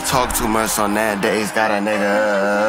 talk too much, so nowadays got a nigga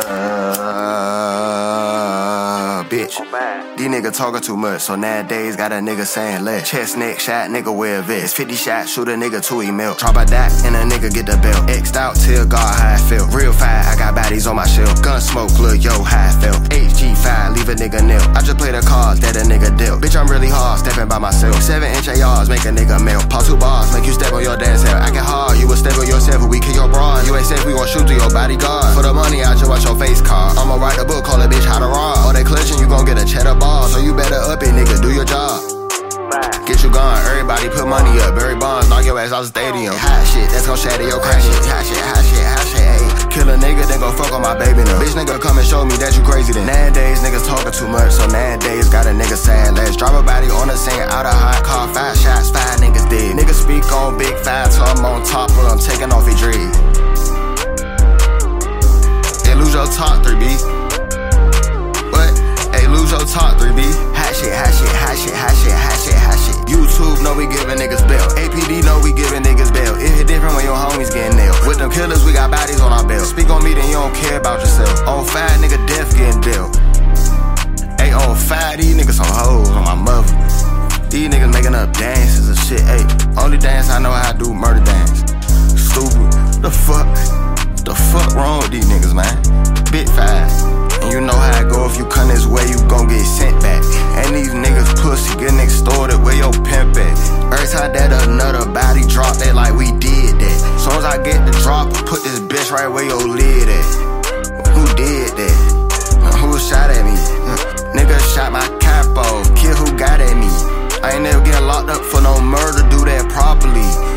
bitch. These niggas talking too much, so nowadays got a nigga saying less. Chest, neck, shot, nigga wear a vest. 50 shots, shoot a nigga till he melt. Drop a dot, and a nigga get the belt. X'd out, tell God how I feel. Real fire, I got bodies on my shelf. Gun smoke, look, yo, how I felt. HG5, leave a nigga nil. I just play the cards that a nigga dealt. Bitch, I'm really hard, stepping by myself. 7-inch ARs, make a nigga melt. Pop 2 bars, make you step on your dad's hell. I get hard, you will step on yourself, but we kill your broad. You ain't safe, we gon' shoot to your bodyguard. For the money, I just watch your face card. I'ma write a book, call a bitch how to rob. All they clutching, you gon' get a cheddar bar. So you better up it, nigga, do your job. Get you gone, everybody put money up. Barry Bonds, knock your ass out the stadium. Hot shit, that's gon' shatter your crack shit. Hot shit, hot shit, hot shit, ayy. Kill a nigga, then go fuck on my baby now. Bitch nigga come and show me that you crazy then. Nowadays niggas talking too much, so nowadays got a nigga saying let's drop a body on the scene, out of hot car, 5 shots, 5 niggas dead. Niggas speak on big 5 till I'm on top when I'm taking off his dread. Hey, lose your top 3, B. What? Hey, lose your top 3, B. Hot shit, hot shit, hot shit, hot shit, hot shit, hot shit. YouTube know we giving niggas bail. APD know we giving niggas bail. It hit different when your homies getting nailed. With them killers, we got bodies on our belt. Speak on me, then you don't care about yourself. On 5, nigga, death getting dealt. Hey, on 5, these niggas some hoes on my mother. These niggas making up dances and shit. Hey, only dance I know how to do, murder dance. Stupid. The fuck wrong with these niggas, man? Bit 5. And you know how it go, if you come this way, you gon' get sent back. And these niggas pussy, get extorted, where your pimp at? Every time that another body drop, they like we did that. Soon as I get the drop, put this bitch right where your lid at. Who did that? Who shot at me? Nigga shot my capo, kid who got at me. I ain't never getting locked up for no murder, do that properly.